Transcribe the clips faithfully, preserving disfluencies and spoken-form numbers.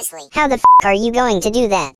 Seriously, how the f*** are you going to do that?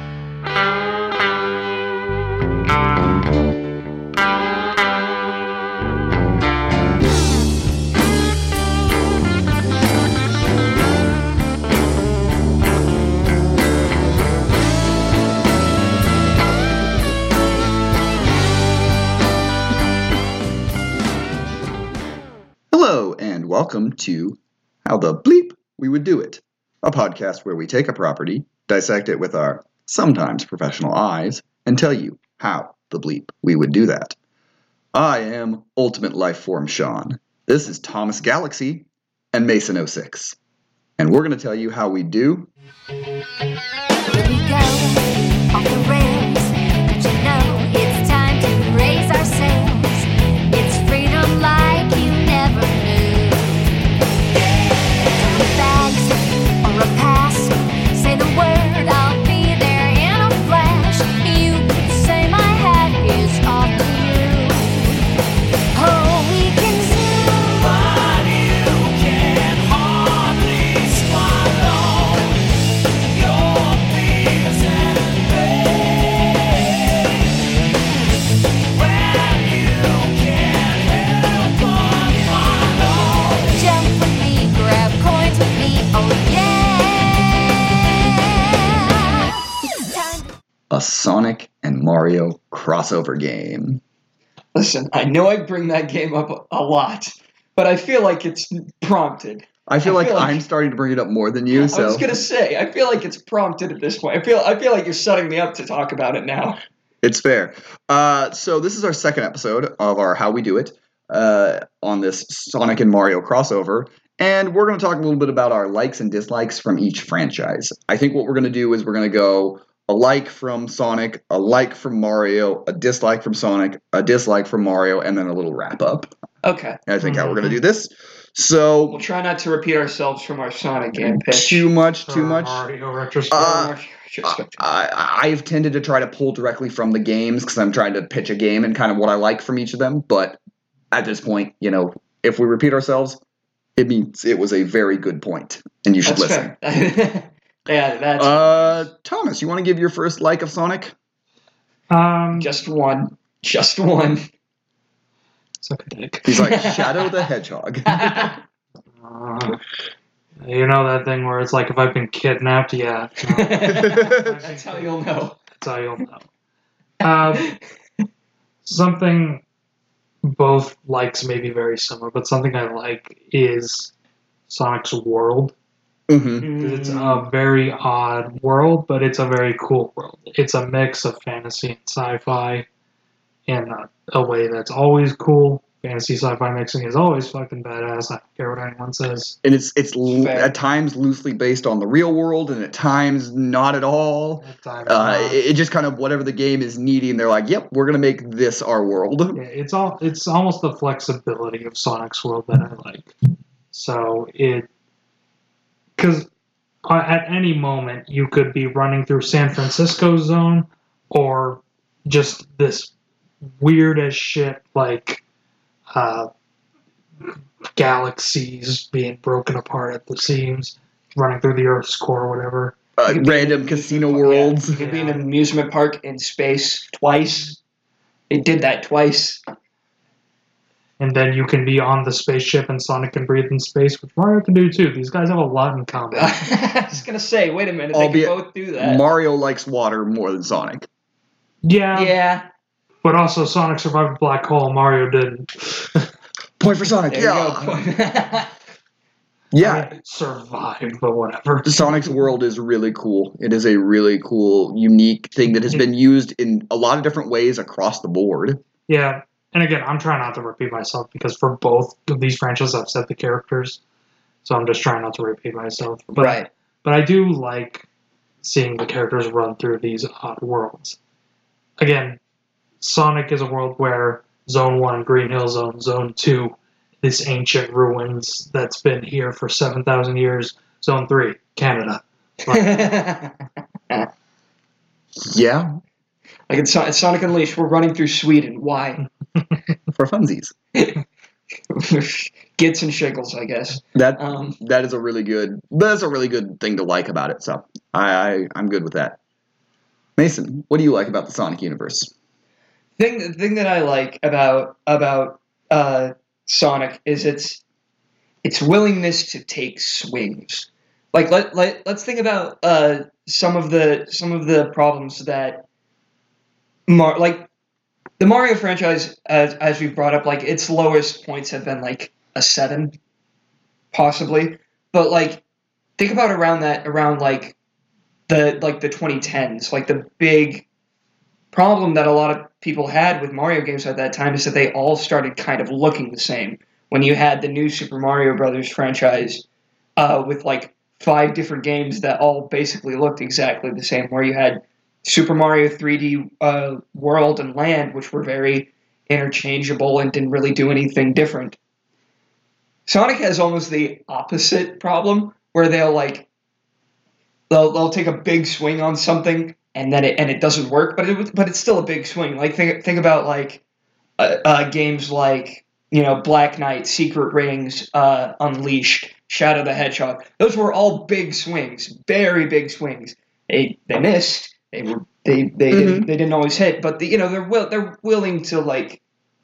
Hello, and welcome to How the Bleep We Would Do It, a podcast where we take a property, dissect it with our sometimes professional eyes, and tell you how the bleep we would do that. I am Ultimate Lifeform Sean. This is Thomas Galaxy and Mason oh six. And we're going to tell you how we do. Here we go, off the rails. Don't you know it's time to raise our sails? It's freedom like you never knew. A bags or a pass. Say the word, I'll be there in a flash. You could say my hat is off to you. Oh, we can zoom, but you can hardly swallow your fears and pain. When you can't help but follow. Jump with me, grab coins with me, oh yeah. It's time to A Sonic and Mario crossover game. Listen, I know I bring that game up a lot, but I feel like it's prompted. I feel I like feel like- I'm starting to bring it up more than you, I so was gonna say, I feel like it's prompted at this point. I feel, I feel like you're setting me up to talk about it now. it's fair. Uh, so this is our second episode of our How We Do It uh, on this Sonic and Mario crossover. And we're going to talk a little bit about our likes and dislikes from each franchise. I think what we're going to do is we're going to go a like from Sonic, a like from Mario, a dislike from Sonic, a dislike from Mario, and then a little wrap up. Okay, I think how we're going to do this. So we'll try not to repeat ourselves from our Sonic game pitch. too much, too Or much. Mario retrospect. Uh, Retrospective. I, I've tended to try to pull directly from the games because I'm trying to pitch a game and kind of what I like from each of them. But at this point, you know, if we repeat ourselves, it means it was a very good point, and you should That's listen. fair. Yeah, that's Uh, Thomas, you want to give your first like of Sonic? um, just one. Just one. suck a dick. He's like Shadow the Hedgehog. Uh, you know that thing where it's like if I've been kidnapped, yeah. no, That's how you'll know. that's how you'll know. Um, something both likes may be very similar, but something I like is Sonic's world. hmm It's a very odd world, but it's a very cool world. It's a mix of fantasy and sci-fi in a, a way that's always cool. Fantasy sci-fi mixing is always fucking badass. I don't care what anyone says. And it's it's l- Fair. at times loosely based on the real world, and at times not at all. At times, Uh, not. it, it just kind of whatever the game is needing, they're like, "Yep, we're gonna make this our world." Yeah, it's all it's almost the flexibility of Sonic's world that I like. So it because at any moment you could be running through San Francisco zone or just this weird as shit like uh, galaxies being broken apart at the seams, running through the Earth's core or whatever. Uh, could be random in- casino Yeah, worlds. you could be in an amusement park in space twice. It did that twice. And then you can be on the spaceship and Sonic can breathe in space, which Mario can do too. These guys have a lot in common. I was gonna say, wait a minute, they Albeit can both do that. Mario likes water more than Sonic. Yeah, yeah, but also Sonic survived a black hole, Mario didn't. Point for Sonic. there yeah. you go. Yeah. I mean, survived, but whatever. Sonic's world is really cool. It is a really cool, unique thing that has been used in a lot of different ways across the board. Yeah, and again, I'm trying not to repeat myself because for both of these franchises, I've said the characters, so I'm just trying not to repeat myself. But, Right. But I do like seeing the characters run through these odd worlds. Again, Sonic is a world where Zone one, Green Hill Zone, Zone two, this ancient ruins that's been here for seven thousand years. Zone three, Canada. Like, Yeah, Like it's, it's Sonic Unleashed. We're running through Sweden. Why? for funsies. Gits and shiggles, I guess. That Um, that is a really good. That's a really good thing to like about it. So I, I I'm good with that. Mason, what do you like about the Sonic universe? thing the thing that I like about about uh, Sonic is its its willingness to take swings. Like let let let's think about uh, some of the some of the problems that Mar- like the Mario franchise, as as we've brought up, like its lowest points have been like a seven, possibly. But like think about around that around like the like the twenty tens, like the big problem that a lot of people had with Mario games at that time is that they all started kind of looking the same. When you had the new Super Mario Brothers franchise uh, with like five different games that all basically looked exactly the same, where you had Super Mario three D uh, World and Land, which were very interchangeable and didn't really do anything different. Sonic has almost the opposite problem, where they'll like they'll they'll take a big swing on something and then it and it doesn't work, but it but it's still a big swing. Like think think about like uh, uh, games like you know Black Knight, Secret Rings, uh, Unleashed, Shadow the Hedgehog. Those were all big swings, very big swings. They they missed. They were they they Mhm. didn't they didn't always hit, but the, you know they're will they're willing to like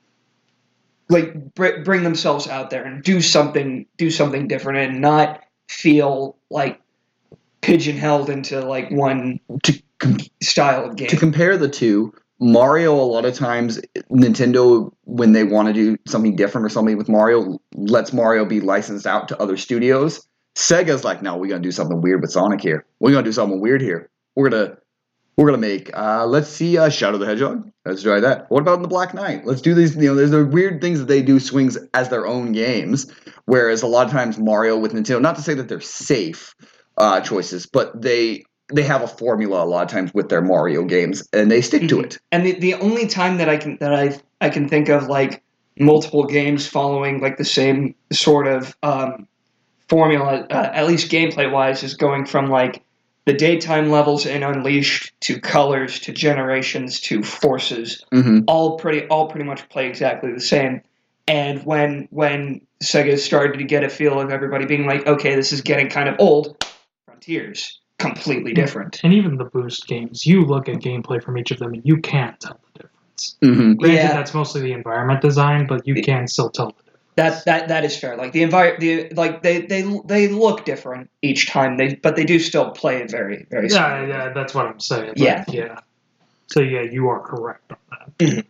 like br- bring themselves out there and do something do something different and not feel like pigeonholed into like one To com- style of game. to compare the two, Mario, a lot of times Nintendo, when they want to do something different or something with Mario, lets Mario be licensed out to other studios. Sega's like, no, we're gonna do something weird with Sonic here. We're gonna do something weird here. We're gonna we're gonna make uh, let's see uh, Shadow the Hedgehog. Let's try that. What about in the Black Knight? Let's do these. You know, there's the weird things that they do swings as their own games. Whereas a lot of times Mario with Nintendo, not to say that they're safe uh, choices, but they they have a formula a lot of times with their Mario games, and they stick to Mhm. it. And the, the only time that I can that I I can think of like multiple games following like the same sort of um, formula, uh, at least gameplay wise, is going from like the daytime levels in Unleashed to Colors to Generations to Forces. hmm All pretty all pretty much play exactly the same. And when when Sega started to get a feel of everybody being like, okay, this is getting kind of old, Frontiers completely different. And even the boost games, you look at gameplay from each of them and you can't tell the difference. hmm Granted, Yeah. that's mostly the environment design, but you can still tell the difference. That that that is fair. Like the envir- the like they they they look different each time. They but they do still play very very. Yeah, similarly. yeah, that's what I'm saying. Yeah. Like, yeah. So yeah, you are correct on that.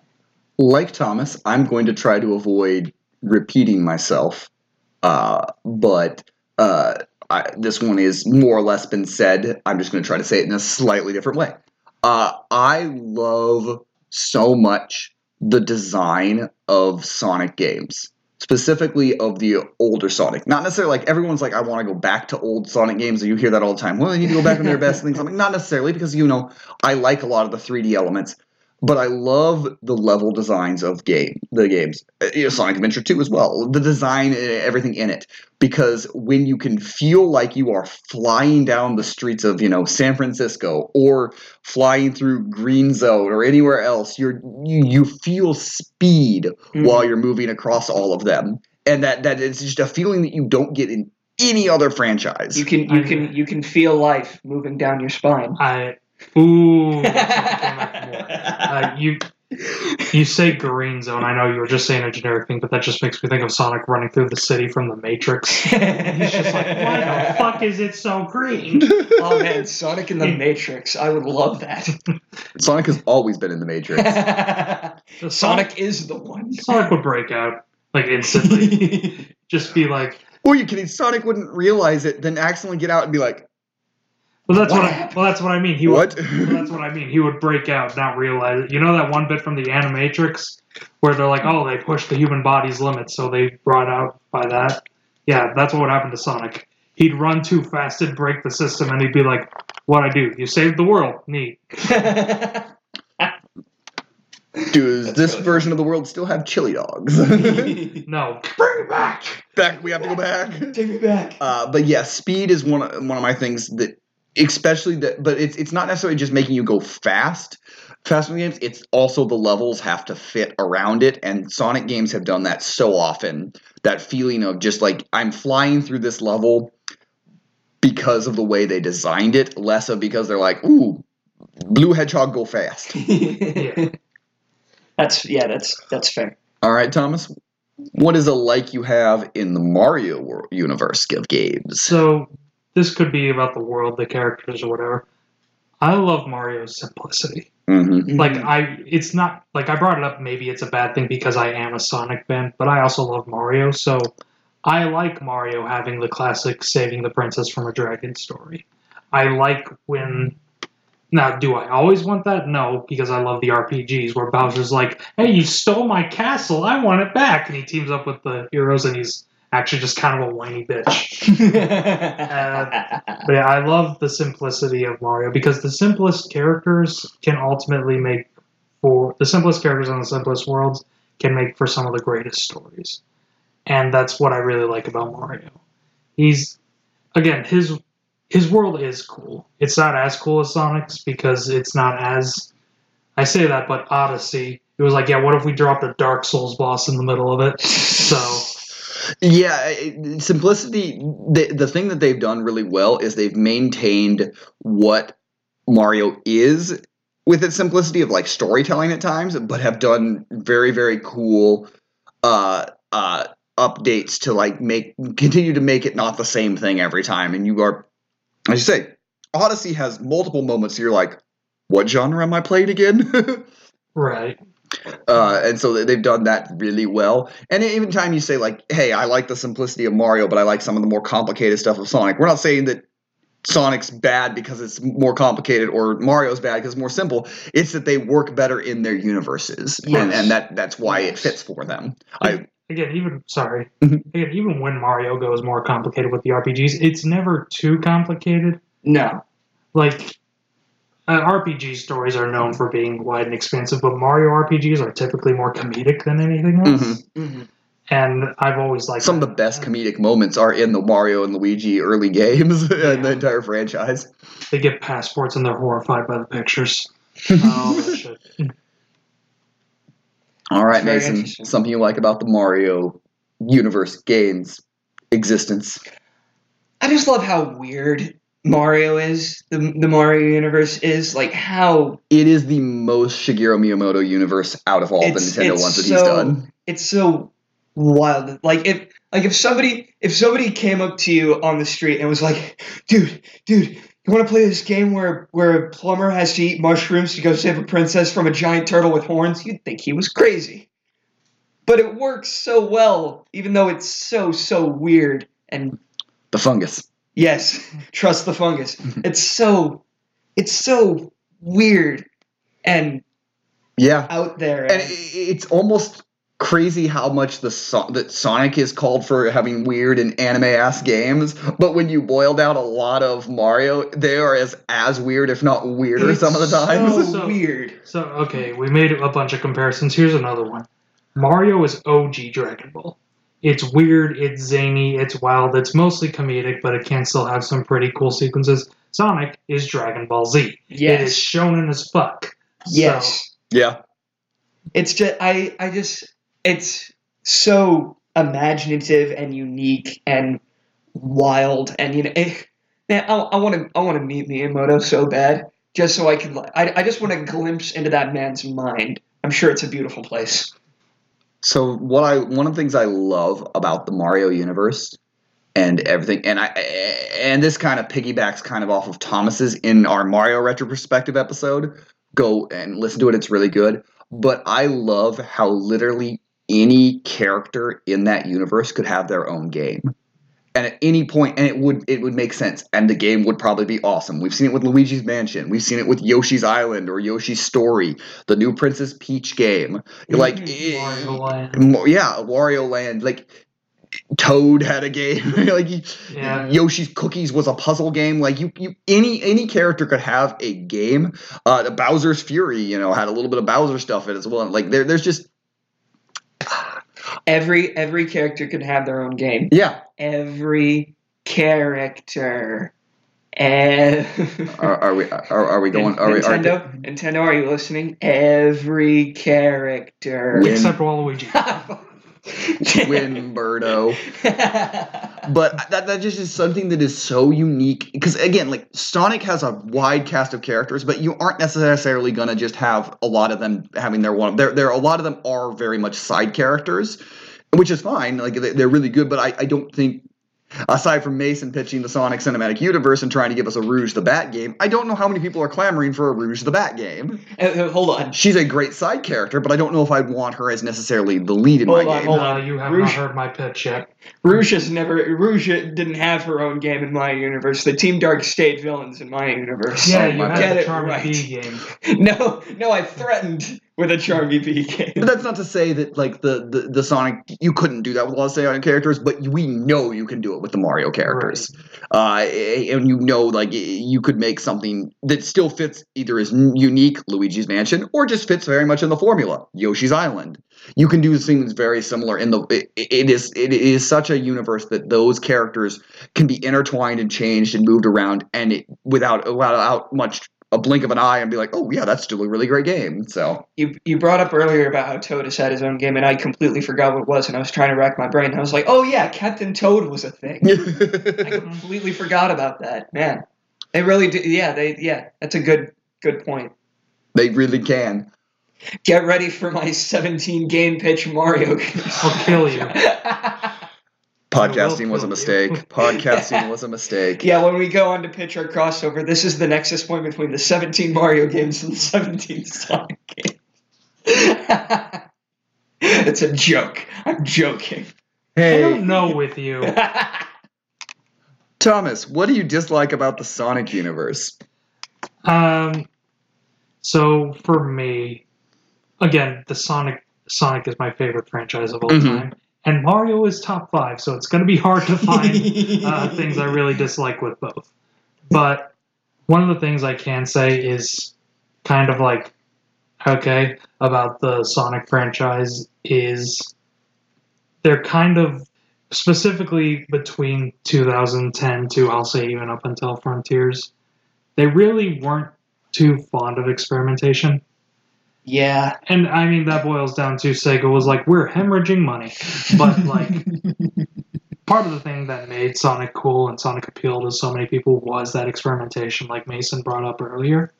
Like Thomas, I'm going to try to avoid repeating myself, uh, but uh, I, this one is more or less been said. I'm just going to try to say it in a slightly different way. Uh, I love so much the design of Sonic games, specifically of the older Sonic. Not necessarily like everyone's like, I want to go back to old Sonic games, and you hear that all the time. Well, they need to go back to their best things. I'm like, not necessarily, because, you know, I like a lot of the three D elements. But I love the level designs of game the games. Uh, you know, Sonic Adventure two as well. The design and everything in it. Because when you can feel like you are flying down the streets of, you know, San Francisco or flying through Green Zone or anywhere else, you're you, you feel speed Mhm. while you're moving across all of them. And that that is just a feeling that you don't get in any other franchise. You can you can you can feel life moving down your spine. I ooh, that's what I came back for more. Uh, you you say green zone. I know you were just saying a generic thing, but that just makes me think of Sonic running through the city from the Matrix. He's just like, why the fuck is it so green? Oh man, Sonic in the Matrix. I would love that. Sonic has always been in the Matrix. The Sonic is the one. Sonic would break out like instantly. Just be like, Or you kidding? Sonic wouldn't realize it, then accidentally get out and be like, well, that's What what. I, happened? well, that's what I mean. He what? would. Well, that's what I mean. He would break out, not realize it. You know that one bit from the Animatrix where they're like, "Oh, they pushed the human body's limits, so they brought out by that." Yeah, that's what would happen to Sonic. He'd run too fast, it'd break the system, and he'd be like, "What'd I do? You saved the world. Neat." Does That's this really version of the world still have chili dogs? No, bring it back. Back, we have to go back. Take me back. Uh, but yeah, speed is one of, one of my things that, especially that, but it's it's not necessarily just making you go fast. fast moving games, it's also the levels have to fit around it, and Sonic games have done that so often. That feeling of just like I'm flying through this level because of the way they designed it, less of because they're like, ooh, Blue Hedgehog go fast. Yeah. That's yeah, that's that's fair. All right, Thomas, what is a like you have in the Mario wor- universe of games? So this could be about the world, the characters, or whatever. I love Mario's simplicity. Mm-hmm. Like I, it's not like I brought it up. Maybe it's a bad thing because I am a Sonic fan, but I also love Mario. So I like Mario having the classic saving the princess from a dragon story. I like when. Now, do I always want that? No, because I love the R P Gs where Bowser's like, "Hey, you stole my castle. I want it back," and he teams up with the heroes, and he's actually just kind of a whiny bitch. uh, but yeah, I love the simplicity of Mario because the simplest characters can ultimately make for the simplest characters in the simplest worlds can make for some of the greatest stories, and that's what I really like about Mario. He's again his his world is cool. It's not as cool as Sonic's because it's not as I say that, but Odyssey, it was like, yeah, what if we dropped a Dark Souls boss in the middle of it? So. Yeah, it- simplicity. The, the thing that they've done really well is they've maintained what Mario is with its simplicity of like storytelling at times, but have done very, very cool uh, uh, updates to like make continue to make it not the same thing every time. And you are, as you say, Odyssey has multiple moments. You're like, what genre am I playing again? Right. Uh, and so they've done that really well. And even time you say like, hey, I like the simplicity of Mario, but I like some of the more complicated stuff of Sonic. We're not saying that Sonic's bad because it's more complicated or Mario's bad because it's more simple. It's that they work better in their universes. Yes. And, and that that's why Yes. it fits for them. I Again, even sorry. Mhm. Again, even when Mario goes more complicated with the R P Gs, it's never too complicated. No. Like uh, R P G stories are known for being wide and expansive, but Mario R P Gs are typically more comedic than anything else. Mhm. Mm-hmm. And I've always liked some of that. the best comedic moments are in the Mario and Luigi early games Yeah. and the entire franchise. They get passports and they're horrified by the pictures. All that shit. All right, That's very Mason, interesting. something you like about the Mario universe games existence. I just love how weird Mario is. The the Mario universe is like how It is the most Shigeru Miyamoto universe out of all It's- the Nintendo it's ones that so- he's done. it's so wild. Like if like if somebody if somebody came up to you on the street and was like, dude, dude, you want to play this game where where a plumber has to eat mushrooms to go save a princess from a giant turtle with horns? You'd think he was crazy. But it works so well, even though it's so so weird. And The fungus. yes, trust the fungus. It's so it's so weird and Yeah. out there. And it, it's almost crazy how much the so- that Sonic is called for having weird and anime-ass games, but when you boil down a lot of Mario, they are as as weird, if not weirder, It's some of the times. so So- weird. So, okay, we made a bunch of comparisons. Here's another one. Mario is O G Dragon Ball. It's weird, it's zany, it's wild, it's mostly comedic, but it can still have some pretty cool sequences. Sonic is Dragon Ball Z. It is Yes. shonen as fuck. Yes. Yeah. It's just I I just it's so imaginative and unique and wild and you know eh, man I want to I want to meet Miyamoto so bad just so I can like I I just want a glimpse into that man's mind. I'm sure it's a beautiful place. So what I one of the things I love about the Mario universe and everything, and I and this kind of piggybacks kind of off of Thomas's in our Mario retrospective episode. Go and listen to it; it's really good. But I love how literally any character in that universe could have their own game, and at any point, and it would it would make sense, and the game would probably be awesome. We've seen it with Luigi's Mansion, we've seen it with Yoshi's Island or Yoshi's Story, the new Princess Peach game, like Wario Land. Mo- yeah, Wario Land, like Toad had a game, like you- Yeah. Yoshi's Cookies was a puzzle game. Like you, you, any any character could have a game. Uh, the Bowser's Fury, you know, had a little bit of Bowser stuff in it as well. Like there, there's just Every every character could have their own game. yeah, Every character. And Are, are we? Are, are we going? Are we? Are, Nintendo, Nintendo, are you listening? Every character. Win. Except Waluigi. Win, Birdo. But that that just is something that is so unique because again, like Sonic has a wide cast of characters, but you aren't necessarily gonna just have a lot of them having their one. There, there a lot of them are very much side characters, which is fine. Like they- they're really good, but I, I don't think. Aside from Mason pitching the Sonic Cinematic Universe and trying to give us a Rouge the Bat game, I don't know how many people are clamoring for a Rouge the Bat game. Uh, uh, hold on. She's a great side character, but I don't know if I'd want her as necessarily the lead in Hold my on, game. hold No, you have Rouge- not heard my pitch yet. Rouge has never. Rouge didn't have her own game in my universe. The Team Dark State villains in my universe. Yeah, Oh, you my had Get the it Charmy right. B game. No, no, I threatened with a Charmy B game. But that's not to say that like the, the, the Sonic you couldn't do that with a lot of Sonic characters, but we know you can do it with the Mario characters. Uh, and you know, like you could make something that still fits either as unique, Luigi's Mansion, or just fits very much in the formula, Yoshi's Island. You can do things very similar in the. It, it is it is such a universe that those characters can be intertwined and changed and moved around, and it, without without much a blink of an eye, and be like, oh yeah, that's still a really great game. So You you brought up earlier about how Toad has had his own game, and I completely forgot what it was, and I was trying to rack my brain. And I was like, oh yeah, Captain Toad was a thing. I completely forgot about that. Man, they really did. Yeah, they yeah, that's a good good point. they really can. Get ready for my seventeen game pitch Mario. I'll kill you. Podcasting will was a kill mistake. you. Podcasting was a mistake. Yeah, when we go on to pitch our crossover, this is the nexus point between the seventeen Mario games and the seventeen Sonic games. It's a joke. I'm joking. I Hey, don't know with you. Thomas, what do you dislike about the Sonic universe? Um, so for me, again, the Sonic Sonic is my favorite franchise of all Mhm. time, and Mario is top five. So it's going to be hard to find uh, things I really dislike with both. But one of the things I can say is kind of like okay about the Sonic franchise is they're kind of specifically between two thousand ten to I'll say even up until Frontiers, they really weren't too fond of experimentation. Yeah. And I mean that boils down to Sega was like, we're hemorrhaging money. But like part of the thing that made Sonic cool and Sonic appeal to so many people was that experimentation, like Mason brought up earlier.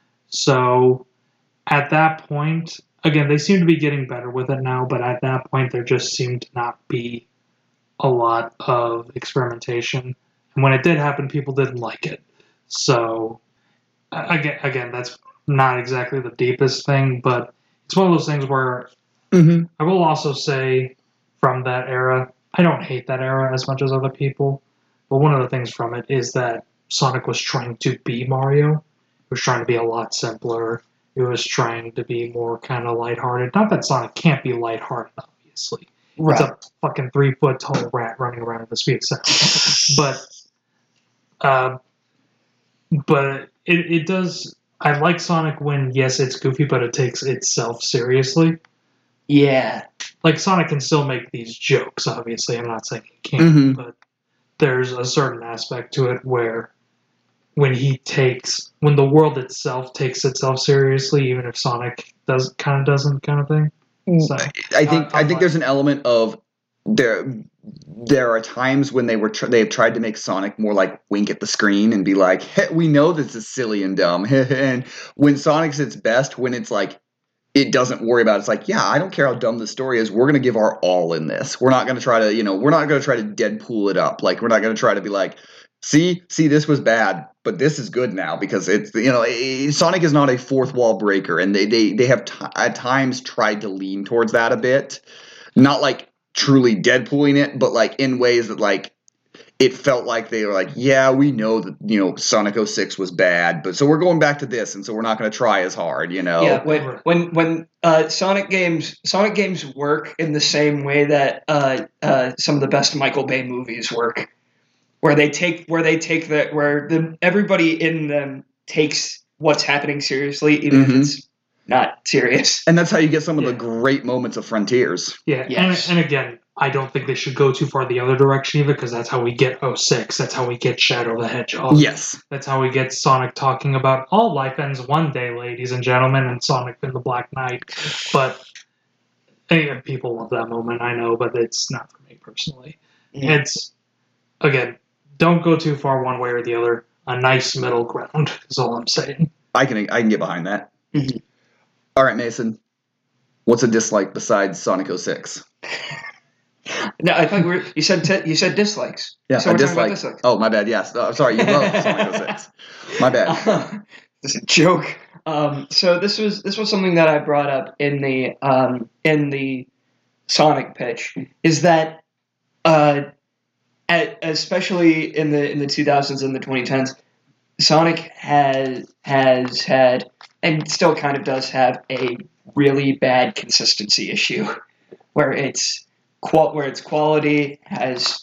So at that point, again, they seem to be getting better with it now, but at that point there just seemed to not be a lot of experimentation. And when it did happen, people didn't like it. So uh, again, again, that's not exactly the deepest thing, but it's one of those things where Mm-hmm. I will also say from that era, I don't hate that era as much as other people, but one of the things from it is that Sonic was trying to be Mario. It was trying to be a lot simpler. It was trying to be more kind of lighthearted. Not that Sonic can't be lighthearted, obviously. It's a fucking three foot tall rat running around at the speed of sound. But, uh, but it, it does. I like Sonic when, yes, it's goofy, but it takes itself seriously. Yeah. Like, Sonic can still make these jokes, obviously. I'm not saying he can't, Mhm. but there's a certain aspect to it where when he takes, when the world itself takes itself seriously, even if Sonic does kind of doesn't, kind of thing. So, I think Uh, I think there's an element of there. There are times when they were tr- they have tried to make Sonic more like wink at the screen and be like, hey, "We know this is silly and dumb." And when Sonic's its best, when it's like it doesn't worry about it. It's like, yeah, I don't care how dumb the story is. We're gonna give our all in this. We're not gonna try to, you know, we're not gonna try to Deadpool it up. Like we're not gonna try to be like, see, see, this was bad, but this is good now because it's, you know, eh, Sonic is not a fourth wall breaker, and they they they have t- at times tried to lean towards that a bit, not like truly Deadpooling it, but like in ways that like it felt like they were like, yeah, we know that, you know, Sonic oh six was bad, but so we're going back to this, and so we're not going to try as hard, you know. Yeah, when when when uh, Sonic games Sonic games work in the same way that uh, uh, some of the best Michael Bay movies work, where they take where they take the where the everybody in them takes what's happening seriously, even Mhm. if it's not serious. And that's how you get some of the Yeah. great moments of Frontiers. yeah, Yes. and, and again, I don't think they should go too far the other direction either, because that's how we get oh six. That's how we get Shadow the Hedgehog. Yes. That's how we get Sonic talking about all life ends one day, ladies and gentlemen, and Sonic and the Black Knight. But and people love that moment, I know, but it's not for me personally. Yeah. It's, again, don't go too far one way or the other. A nice middle ground is all I'm saying. I can I can get behind that. Mhm. All right, Mason. What's a dislike besides Sonic oh six? No, I thought we were, you said t- you said dislikes. Yeah, so a we're talking about dislike. dislikes. Oh, my bad. Yes. Oh, I'm sorry. You love Sonic oh six. My bad. Uh, this is a joke. Um, so this was this was something that I brought up in the um, in the Sonic pitch. Is that uh, at, especially in the in the two thousands and the twenty tens, Sonic has has had and still kind of does have a really bad consistency issue, where it's qual- where its quality has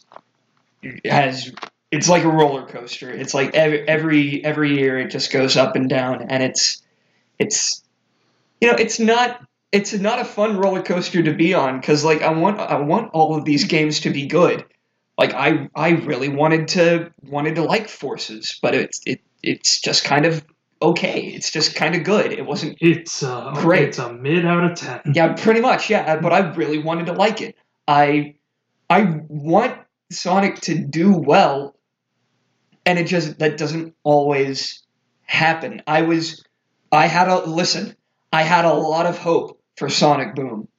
has it's like a roller coaster. It's like every every every year it just goes up and down, and it's it's you know it's not it's not a fun roller coaster to be on, because like I want I want all of these games to be good. Like I I really wanted to wanted to like Forces, but it's it it's just kind of okay. It's just kind of good. It wasn't It's uh, Great. It's a mid out of ten. yeah, pretty much, yeah. But I really wanted to like it. I I want Sonic to do well, and it just that doesn't always happen. I was I had a listen. I had a lot of hope for Sonic Boom.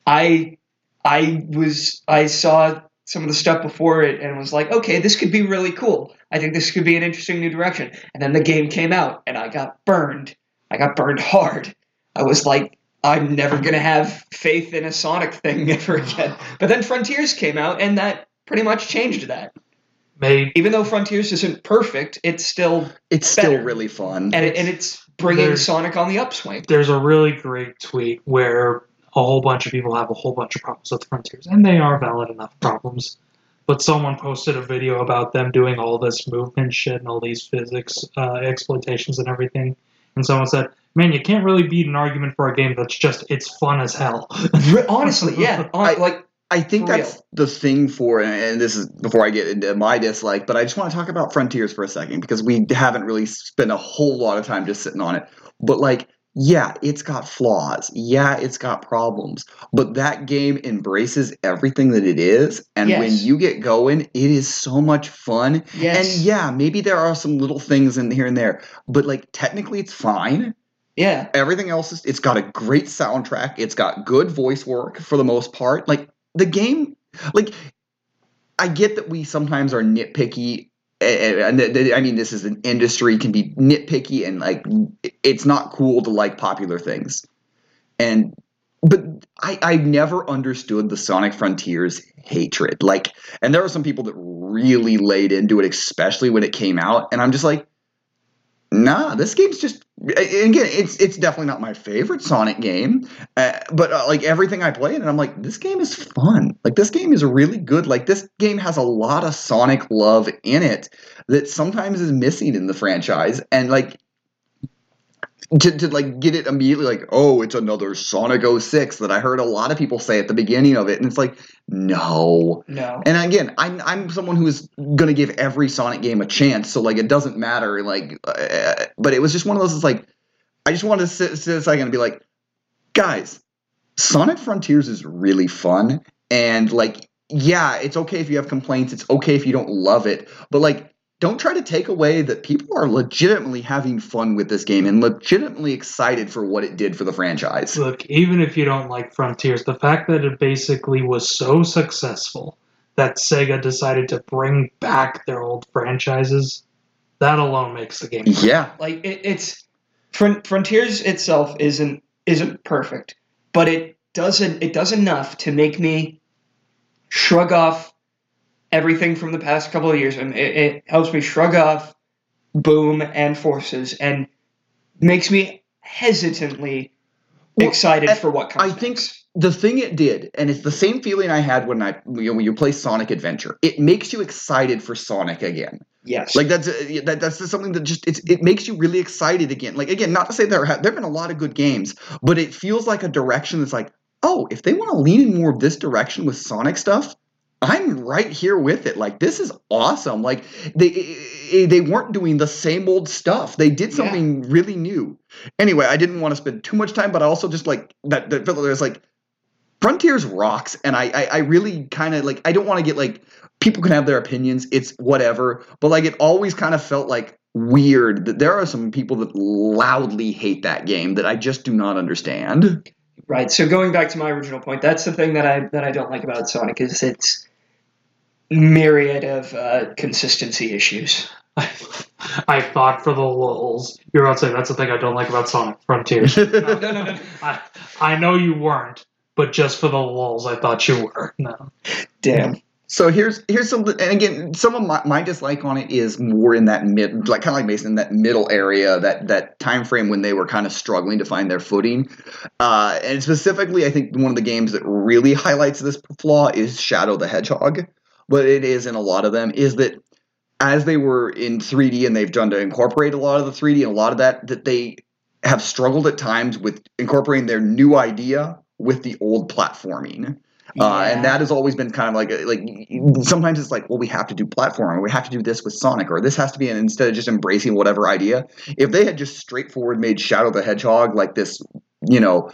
I I was I saw some of the stuff before it and was like, okay, this could be really cool. I think this could be an interesting new direction. And then the game came out, and I got burned. I got burned hard. I was like, I'm never going to have faith in a Sonic thing ever again. But then Frontiers came out, and that pretty much changed that. Maybe Even though Frontiers isn't perfect, it's still It's still better. really fun. and, it, and it's bringing There's- Sonic on the upswing. there's a really great tweet where a whole bunch of people have a whole bunch of problems with Frontiers, and they are valid enough problems. But someone posted a video about them doing all this movement shit and all these physics uh, exploitations and everything. And someone said, man, you can't really beat an argument for a game that's just, it's fun as hell. Honestly, yeah. On, I- like, I think For that's real. the thing for, and this is before I get into my dislike, but I just want to talk about Frontiers for a second, because we haven't really spent a whole lot of time just sitting on it. But like, yeah, it's got flaws. Yeah, it's got problems. But that game embraces everything that it is. And when Yes. you get going, it is so much fun. yes. And yeah, maybe there are some little things in here and there, but like technically it's fine. yeah. Everything else is, it's got a great soundtrack. It's got good voice work for the most part. Like the game, like I get that we sometimes are nitpicky, and, and th- th- I mean this is an industry, can be nitpicky, and like it's not cool to like popular things. And but I I never understood the Sonic Frontiers hatred. Like, and there are some people that really laid into it, especially when it came out, and I'm just like, nah, this game's just, and again, it's it's definitely not my favorite Sonic game, uh, but uh, like everything I play in it, I'm like, this game is fun. Like this game is really good. Like this game has a lot of Sonic love in it that sometimes is missing in the franchise, and like to, to like get it immediately like, oh, it's another Sonic oh six that I heard a lot of people say at the beginning of it, and it's like, no. No. And again, I'm I'm someone who is gonna give every Sonic game a chance, so like it doesn't matter. Like, uh, but it was just one of those. It's like I just wanted to sit, sit a second and be like, guys, Sonic Frontiers is really fun, and like, yeah, it's okay if you have complaints. It's okay if you don't love it, but like, don't try to take away that people are legitimately having fun with this game and legitimately excited for what it did for the franchise. Look, even if you don't like Frontiers, the fact that it basically was so successful that Sega decided to bring back their old franchises, that alone makes the game great. Yeah, Like it, it's Fron- Frontiers itself isn't isn't perfect, but it doesn't it does enough to make me shrug off everything from the past couple of years, and it, it helps me shrug off Boom and Forces, and makes me hesitantly Well, excited and for what comes. I think next. the thing it did, and it's the same feeling I had when I you know, when you play Sonic Adventure, it makes you excited for Sonic again. Yes, Like that's uh, that, that's just something that just it's, it makes you really excited again. Like again, not to say there ha- there've been a lot of good games, but it feels like a direction that's like, oh, if they want to lean in more of this direction with Sonic stuff, I'm right here with it. Like, this is awesome. Like, they they weren't doing the same old stuff. They did something yeah. really new. Anyway, I didn't want to spend too much time, but I also just like that. that there's like Frontiers rocks, and I I, I really kind of like. I don't want to get like people can have their opinions. It's whatever, but like it always kind of felt like weird that there are some people that loudly hate that game that I just do not understand. Right. So going back to my original point, that's the thing that I that I don't like about Sonic is its myriad of uh, consistency issues. I thought for the lulz, you were about to say that's the thing I don't like about Sonic Frontiers. no, no, no, no. I, I know you weren't, but just for the lulz, I thought you were. No. Damn. So here's here's some, and again, some of my, my dislike on it is more in that mid, like kind of like Mason, in that middle area, that that time frame when they were kind of struggling to find their footing. Uh, and specifically, I think one of the games that really highlights this flaw is Shadow the Hedgehog. But it is in a lot of them is that as they were in three D and they've done to incorporate a lot of the three D and a lot of that, that they have struggled at times with incorporating their new idea with the old platforming. Yeah. Uh, and that has always been kind of like, like sometimes it's like, well, we have to do platforming. We have to do this with Sonic, or this has to be, and instead of just embracing whatever idea, if they had just straightforward made Shadow the Hedgehog like this, you know,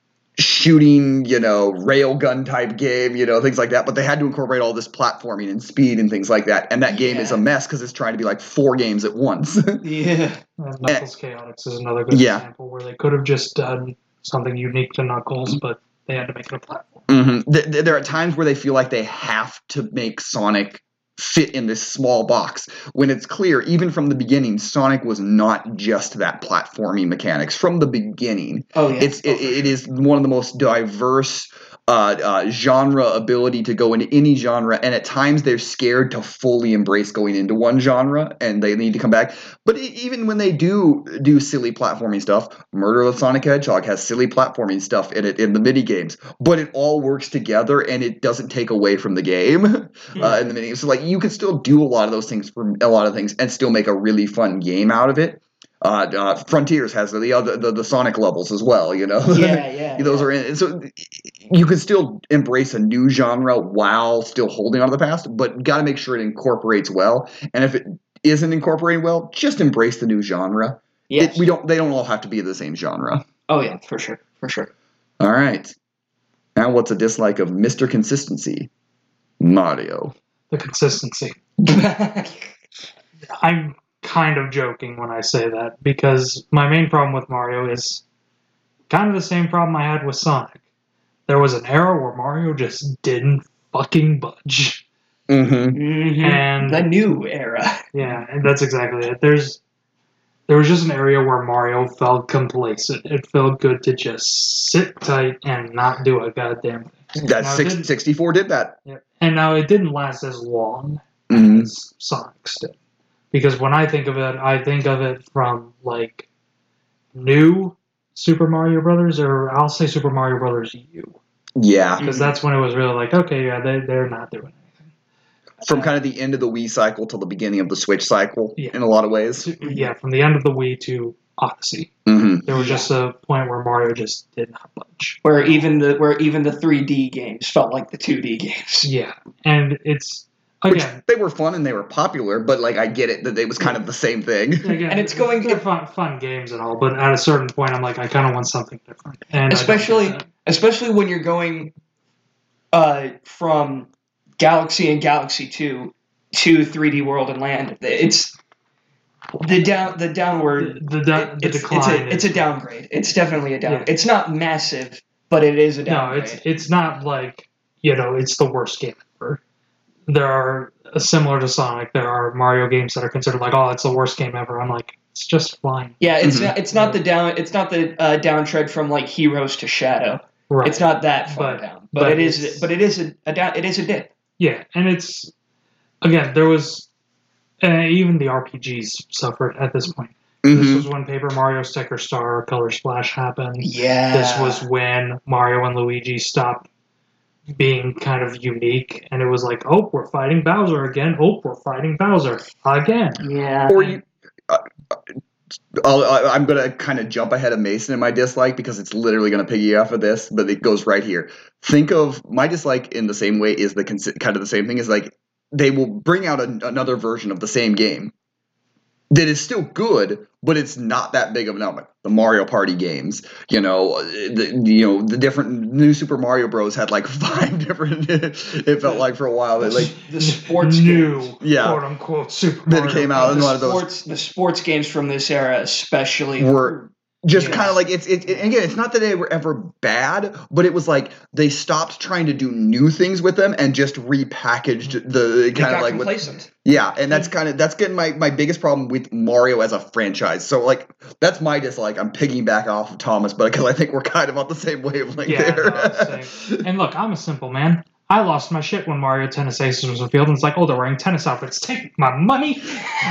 shooting, you know, railgun type game, you know, things like that. But they had to incorporate all this platforming and speed and things like that. And that game yeah. is a mess because it's trying to be like four games at once. yeah. And Knuckles Chaotix is another good yeah. example where they could have just done something unique to Knuckles, but they had to make it a platform. Mm-hmm. There, there are times where they feel like they have to make Sonic fit in this small box when it's clear, even from the beginning, Sonic was not just that platforming mechanics from the beginning. Oh yeah, it's oh, it, it is one of the most diverse uh, uh, genre ability to go into any genre, and at times they're scared to fully embrace going into one genre, and they need to come back. But even when they do do silly platforming stuff, Murder of Sonic Hedgehog has silly platforming stuff in it in the mini games, but it all works together and it doesn't take away from the game mm-hmm. uh, in the mini games. So like you can still do a lot of those things for a lot of things and still make a really fun game out of it. Uh, uh, Frontiers has the other the, the Sonic levels as well, you know. Yeah, yeah. Those yeah. are in. So you can still embrace a new genre while still holding on to the past, but got to make sure it incorporates well. And if it isn't incorporating well, just embrace the new genre. Yes. It, we don't. They don't all have to be the same genre. Oh yeah, for sure, for sure. All right. Now, what's a dislike of Mister Consistency? Mario. The consistency. I'm kind of joking when I say that because my main problem with Mario is kind of the same problem I had with Sonic. There was an era where Mario just didn't fucking budge. Mm-hmm. Mm-hmm. And the new era. Yeah, and that's exactly it. There's there was just an area where Mario felt complacent. It felt good to just sit tight and not do a goddamn thing. That six, sixty-four did that. Yeah. And now it didn't last as long mm-hmm. as Sonic's did. Because when I think of it, I think of it from, like, new Super Mario Brothers, or I'll say Super Mario Brothers U. Yeah. Because mm-hmm. that's when it was really like, okay, yeah, they, they're not doing anything. From kind of the end of the Wii cycle till the beginning of the Switch cycle, yeah. in a lot of ways. Yeah, from the end of the Wii to Odyssey. Mm-hmm. There was just a point where Mario just did not budge. Where even the where even the three D games felt like the two D games. Yeah, and it's... Again, which they were fun and they were popular, but like I get it that it was kind of the same thing. Again, and it's going they're fun, fun games and all, but at a certain point, I'm like, I kind of want something different. And especially, especially when you're going uh, from Galaxy and Galaxy Two to three D World and Land. It's the down, the downward, the, the, the it's, decline. It's a, is, it's a downgrade. It's definitely a downgrade. Yeah. It's not massive, but it is a downgrade. No, it's it's not like you know, it's the worst game ever. There are, similar to Sonic, there are Mario games that are considered like, oh, it's the worst game ever. I'm like, it's just fine. Yeah, it's mm-hmm. not. It's not the down. It's not the uh, down tread from like Heroes to Shadow. Right. It's not that far but, down, but, but it is. But it is a, a down. It is a dip. Yeah, and it's again there was uh, even the R P Gs suffered at this point. Mm-hmm. This was when Paper Mario Sticker Star Color Splash happened. Yeah. This was when Mario and Luigi stopped being kind of unique, and it was like, oh, we're fighting Bowser again. Oh, we're fighting Bowser again. Yeah. Or you, uh, I'll, I- I'm going to kind of jump ahead of Mason in my dislike because it's literally going to piggy off of this, but it goes right here. Think of my dislike in the same way is the consi- kind of the same thing is like they will bring out a, another version of the same game that is still good, but it's not that big of an element. The Mario Party games, you know, the, you know, the different new Super Mario Bros. Had like five different. It felt like for a while that like the sports new games. Yeah. quote unquote Super That Mario came out Bros. in the one of those- sports the sports games from this era especially were just Yeah. kind of like it's it, it- again, it's not that they were ever bad, but it was like they stopped trying to do new things with them and just repackaged the they kind of got like with, complacent. yeah, and that's kind of that's getting my my biggest problem with Mario as a franchise. So like that's my dislike. I'm piggybacking off of Thomas, but because I think we're kind of on the same wavelength Yeah, there. no, same. And look, I'm a simple man. I lost my shit when Mario Tennis Aces was revealed, and it's like, oh, they're wearing tennis outfits. Take my money.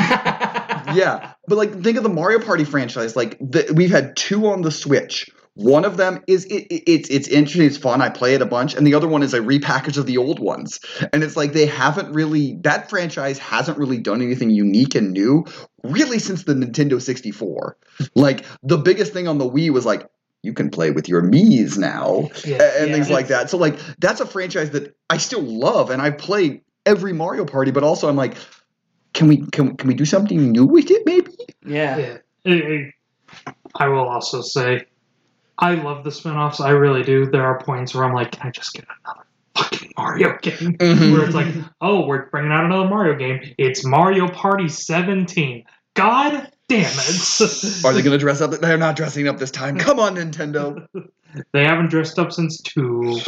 Yeah, but like think of the Mario Party franchise. Like the, we've had two on the Switch. One of them is it, it, it's it's interesting, it's fun. I play it a bunch, and the other one is a repackage of the old ones. And it's like they haven't really that franchise hasn't really done anything unique and new really since the Nintendo sixty-four. Like the biggest thing on the Wii was like you can play with your Miis now Yeah, a- and yeah. things like that. So like that's a franchise that I still love, and I play every Mario Party. But also I'm like, can we can can we do something new with it? Maybe. yeah. Yeah. Eh, eh, I will also say, I love the spin-offs. I really do. There are points where I'm like, can I just get another fucking Mario game? Mhm. Where it's like, oh, we're bringing out another Mario game. It's Mario Party seventeen. God damn it. Are they going to dress up? They're not dressing up this time. Come on, Nintendo. They haven't dressed up since two.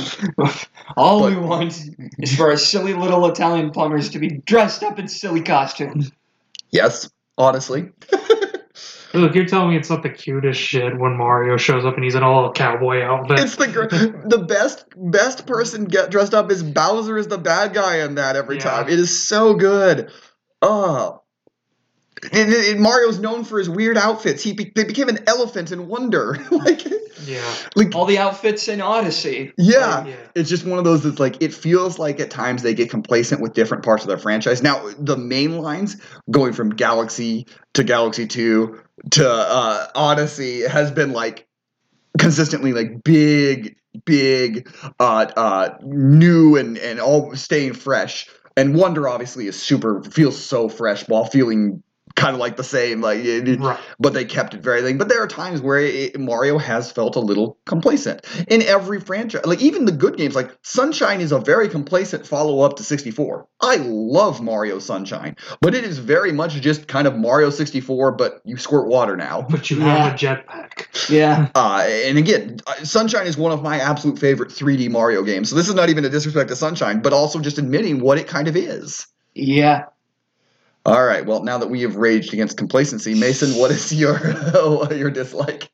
All But- we want is for our silly little Italian plumbers to be dressed up in silly costumes. Yes, honestly. Look, you're telling me it's not the cutest shit when Mario shows up and he's in a little cowboy outfit. It's the gr- the best best person get dressed up is Bowser is the bad guy in that every Yeah. time. It is so good. Oh. And, and Mario's known for his weird outfits. He be- they became an elephant in Wonder. like, Yeah. like All the outfits in Odyssey. yeah. Yeah. It's just one of those that's like it feels like at times they get complacent with different parts of their franchise. Now the main lines going from Galaxy to Galaxy two to uh, Odyssey has been like consistently like big, big, uh, uh, new and and all staying fresh. And Wonder obviously is super feels so fresh while feeling kind of like the same like it, Right. but they kept it very thing. But there are times where it, Mario has felt a little complacent in every franchise. Like even the good games, like Sunshine is a very complacent follow up to sixty-four. I love Mario Sunshine, but it is very much just kind of Mario sixty-four, but you squirt water now. But you Yeah. have a jetpack. Yeah. Uh, and again, uh, Sunshine is one of my absolute favorite three D Mario games. So this is not even a disrespect to Sunshine, but also just admitting what it kind of is. Yeah. All right. Well, now that we have raged against complacency, Mason, what is your your dislike?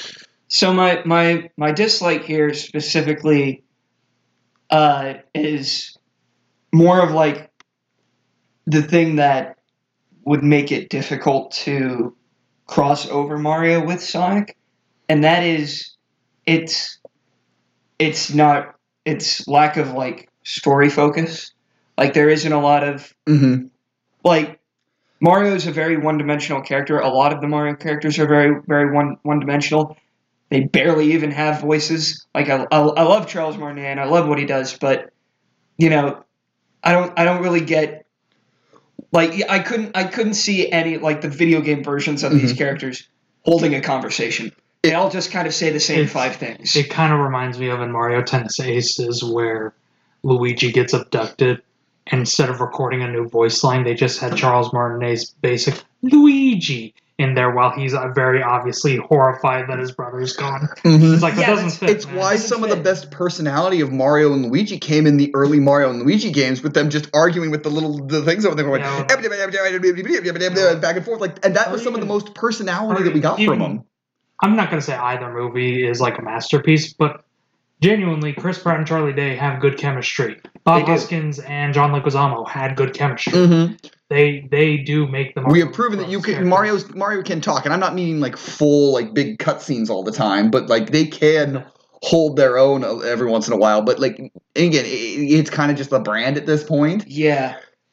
So my my my dislike here specifically uh, is more of like the thing that would make it difficult to cross over Mario with Sonic, and that is it's it's not it's lack of like story focus. Like there isn't a lot of Mm-hmm. like Mario is a very one-dimensional character. A lot of the Mario characters are very, very one one-dimensional. They barely even have voices. Like I, I, I love Charles Martinet and I love what he does, but you know, I don't, I don't really get. Like I couldn't, I couldn't see any like the video game versions of these Mhm. characters holding a conversation. They all just kind of say the same It's- five things. It kind of reminds me of in Mario Tennis Aces where Luigi gets abducted. And instead of recording a new voice line, they just had Charles Martinet's basic Luigi in there while he's uh, very obviously horrified that his brother's gone. Mm-hmm. It's like, that Yeah, doesn't that's- fit. It's man. why Doesn't some of the fit. best personality of Mario and Luigi came in the early Mario and Luigi games, with them just arguing with the little the things over there, going Yeah. back and forth. Like, and that Or was some of the even- most personality or that we got even- from them. I'm not going to say either movie is like a masterpiece, but genuinely, Chris Pratt and Charlie Day have good chemistry. Bob They do. Hoskins and John Leguizamo had good chemistry. Mm-hmm. They they do make the. We have proven that you can Mario's Mario can talk, and I'm not meaning like full like big cutscenes all the time, but like they can hold their own every once in a while. But like again, it, it's kind of just the brand at this point. yeah.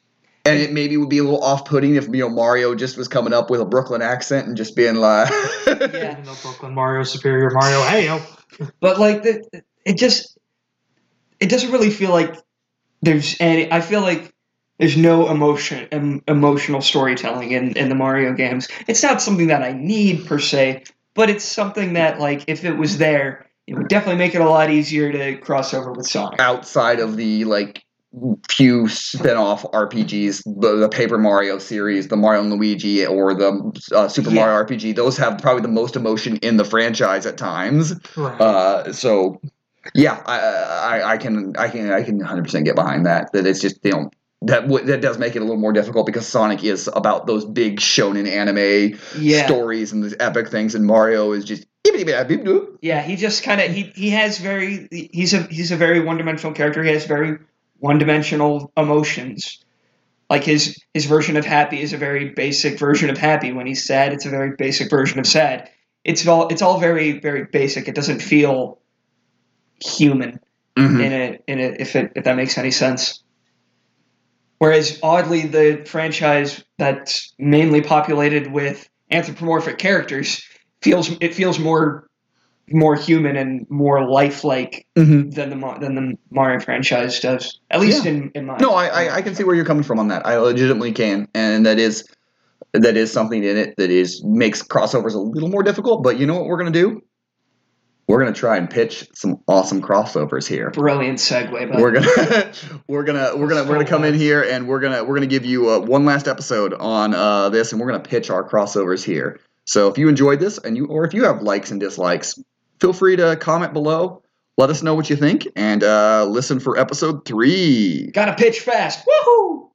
And it maybe would be a little off-putting if, you know, Mario just was coming up with a Brooklyn accent and just being like... Yeah. Even though Brooklyn Mario, Superior Mario, hey yo. But like the, it just it doesn't really feel like there's any. I feel like there's no emotion, em, emotional storytelling in, in the Mario games. It's not something that I need per se, but it's something that like if it was there, it would definitely make it a lot easier to cross over with Sonic. Outside of the like few spin-off R P Gs, the, the Paper Mario series, the Mario and Luigi, or the uh, Super Yeah. Mario R P G, those have probably the most emotion in the franchise at times. Right. Uh, so, yeah, I, I, I can, I can, I can one hundred percent get behind that. That it's just, you know, that w- that does make it a little more difficult because Sonic is about those big shonen anime Yeah. stories and these epic things, and Mario is just. Yeah, he just kind of he he has very he's a he's a very one dimensional character. He has very one dimensional emotions. Like his his version of happy is a very basic version of happy. When he's sad, it's a very basic version of sad. It's all it's all very very basic. It doesn't feel human Mhm. in a in a if it if that makes any sense. Whereas oddly, the franchise that's mainly populated with anthropomorphic characters feels it feels more more human and more lifelike Mhm. than the Ma- than the Mario franchise does. At least Yeah. in, in my No, I, I I can see where you're coming from on that. I legitimately can, and that is that is something in it that is makes crossovers a little more difficult. But you know what we're gonna do? We're gonna try and pitch some awesome crossovers here. brilliant segue. But We're gonna we're gonna we're gonna we're gonna come in here and we're gonna we're gonna give you uh, one last episode on uh, this, and we're gonna pitch our crossovers here. So if you enjoyed this, and you or if you have likes and dislikes, feel free to comment below. Let us know what you think, and uh, listen for episode three. gotta pitch fast. Woohoo!